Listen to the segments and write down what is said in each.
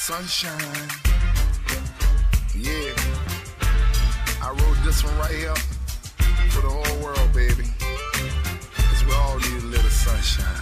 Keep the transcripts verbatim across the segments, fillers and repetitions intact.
sunshine. Yeah, I wrote this one right here for the whole world, baby. Cause we all need a little sunshine.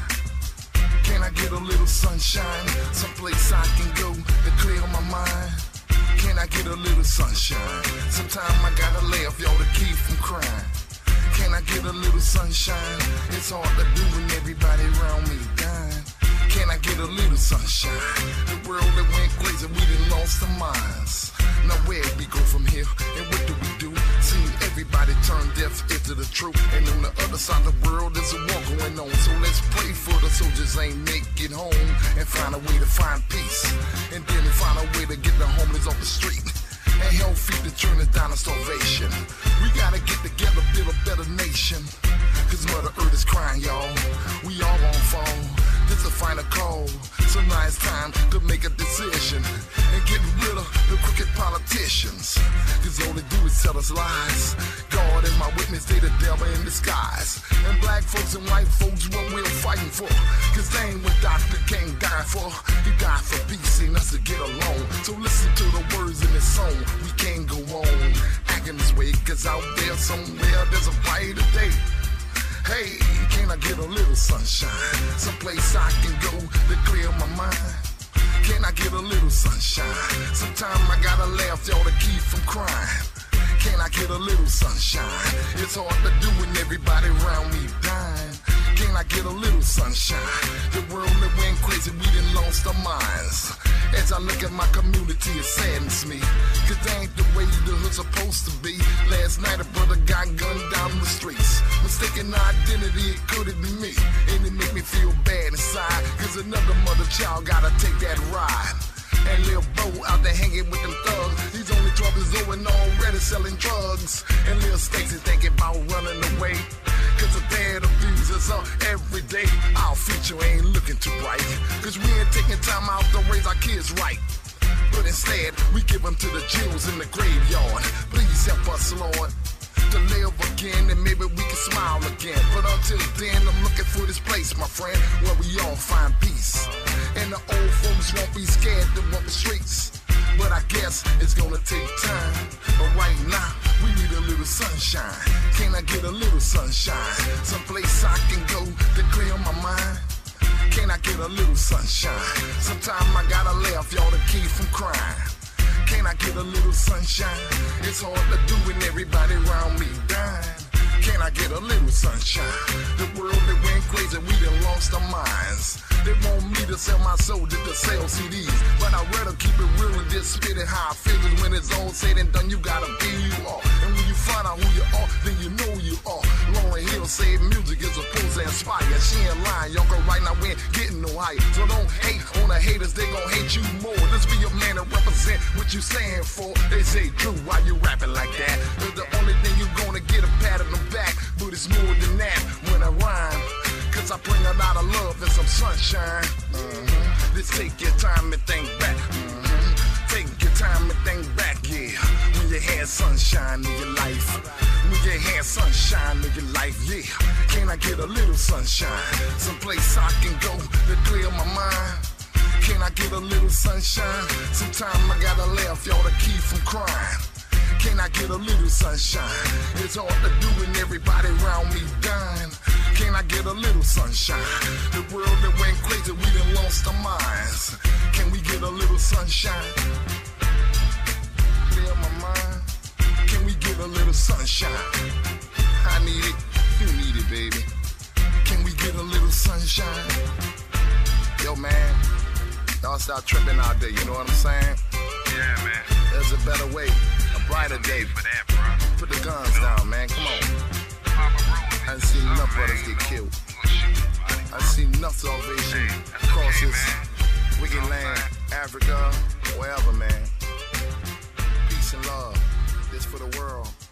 Can I get a little sunshine? Someplace I can go to clear my mind. Can I get a little sunshine? Sometime I gotta laugh, y'all, to keep from crying. Can I get a little sunshine? It's hard to do when everybody around me dying. Can I get a little sunshine? The world that went crazy, we done lost our minds. Now where we go from here, and what do we do? See, everybody turn deaf into the truth. And on the other side of the world, there's a war going on. So let's pray for the soldiers ain't make it home, and find a way to find peace. And then find a way to get the homeless off the street, and help feed the children down to starvation. We gotta get together, build a better nation. Cause Mother Earth is crying, y'all. We all gon' fall. This a final call. So now it's time to make a decision and get rid of the crooked politicians. Cause all they do is tell us lies. God is my witness, they the devil in disguise. And black folks and white folks, what we're fighting for. Cause they ain't what Doctor King died for. He died for peace and us to get along. So listen to the words in this song. We can't go on acting this way, cause out there somewhere there's a brighter day. Hey, can I get a little sunshine? Someplace I can go to clear my mind. Can I get a little sunshine? Sometime I gotta laugh, y'all, to keep from crying. Can I get a little sunshine? It's hard to do when everybody around me dying. Can I get a little sunshine? The world that went crazy, we done lost our minds. As I look at my community, it saddens me. Cause that ain't the way the hood's supposed to be. Last night a brother got gunned down the streets. Mistaken identity, it could have been me. And it make me feel bad inside. Cause another mother child gotta take that ride. And Lil Bo out there hanging with them thugs. He's only twelve years old and already selling drugs. And Lil Stacy thinking about running away. Cause the bad abusers are every day. Our future ain't looking too bright. Cause we ain't taking time out to raise our kids right. But instead, we give them to the Jews in the graveyard. Please help us, Lord, to live again, and maybe we can smile again. But until then, I'm looking for this place, my friend, where we all find peace. And the old folks won't be scared to walk the streets. But I guess it's gonna take time. But right now, we need a little sunshine. Can I get a little sunshine? Someplace I can go to clear my mind. Can I get a little sunshine? Sometime I gotta laugh, y'all, to keep from crying. Can I get a little sunshine? It's hard to do when everybody around me dying. Can I get a little sunshine? The world that went crazy, we done lost our minds. They want me to sell my soul just to sell C Ds, but I'd rather keep it real and just spit it how I feel. Cause when it's all said and done, you gotta be who you are. And when you find out who you are, then you know you are. Lauryn Hill said music is supposed to inspire. She ain't lying, y'all can right now we ain't getting no hype. So don't hate on the haters, they gon' hate you more. Let's be a man to represent what you stand for. They say, Drew, why you rapping like that? Cause the only thing you gonna get a pat on the back. But it's more than that when I rhyme. Cause I bring a lot of love and some sunshine. Mm-hmm. Let's take your time and think back. Mm-hmm. Take your time and think back, yeah. When you had sunshine in your life. When you had sunshine in your life, yeah. Can I get a little sunshine? Someplace I can go to clear my mind. Can I get a little sunshine? Sometime I gotta laugh, y'all, to keep from crying. Can I get a little sunshine? It's hard to do when everybody around me dying. Can I get a little sunshine? The world that went crazy, we done lost our minds. Can we get a little sunshine? Clear my mind. Can we get a little sunshine? I need it, you need it, baby. Can we get a little sunshine? Yo, man, y'all stop tripping out there, you know what I'm saying? Yeah, man. There's a better way, a brighter day. For that, bro. Put the guns down, man, come on. I done seen enough brothers get killed. I done seen enough salvation across this wicked land, Africa, wherever, man. Peace and love. This for the world.